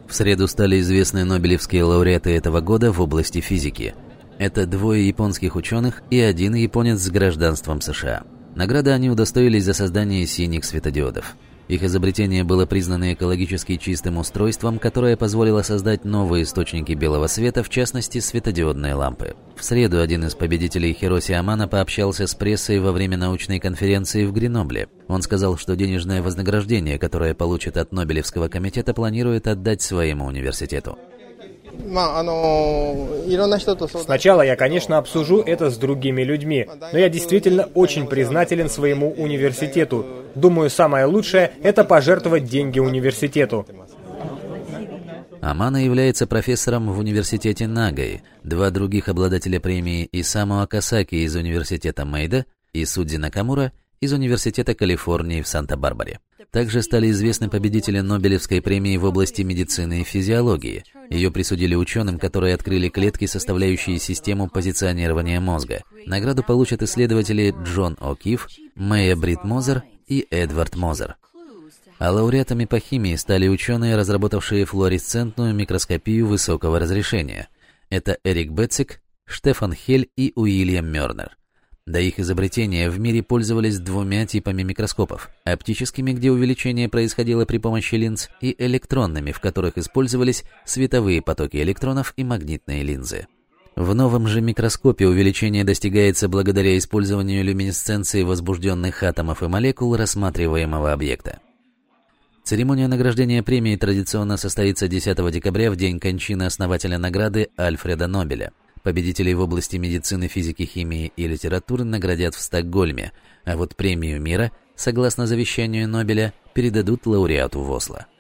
В среду стали известны нобелевские лауреаты этого года в области физики. Это двое японских ученых и один японец с гражданством США. Награды они удостоились за создание синих светодиодов. Их изобретение было признано экологически чистым устройством, которое позволило создать новые источники белого света, в частности, светодиодные лампы. В среду один из победителей, Хироси Амано, пообщался с прессой во время научной конференции в Гренобле. Он сказал, что денежное вознаграждение, которое получит от Нобелевского комитета, планирует отдать своему университету. Сначала я, конечно, обсужу это с другими людьми, но я действительно очень признателен своему университету. Думаю, самое лучшее – это пожертвовать деньги университету. Амано является профессором в университете Нагай. Два других обладателя премии – Исаму Акасаки из университета Мэйда и Судзи Накамура из университета Калифорнии в Санта-Барбаре. Также стали известны победители Нобелевской премии в области медицины и физиологии. Ее присудили ученым, которые открыли клетки, составляющие систему позиционирования мозга. Награду получат исследователи Джон О'Кифф, Мэя Брит Мозер и Эдвард Мозер. А лауреатами по химии стали ученые, разработавшие флуоресцентную микроскопию высокого разрешения. Это Эрик Бетцик, Штефан Хель и Уильям Мёрнер. До их изобретения в мире пользовались двумя типами микроскопов: оптическими, где увеличение происходило при помощи линз, и электронными, в которых использовались световые потоки электронов и магнитные линзы. В новом же микроскопе увеличение достигается благодаря использованию люминесценции возбужденных атомов и молекул рассматриваемого объекта. Церемония награждения премии традиционно состоится 10 декабря, в день кончины основателя награды Альфреда Нобеля. Победителей в области медицины, физики, химии и литературы наградят в Стокгольме, а вот премию мира, согласно завещанию Нобеля, передадут лауреату в Осло.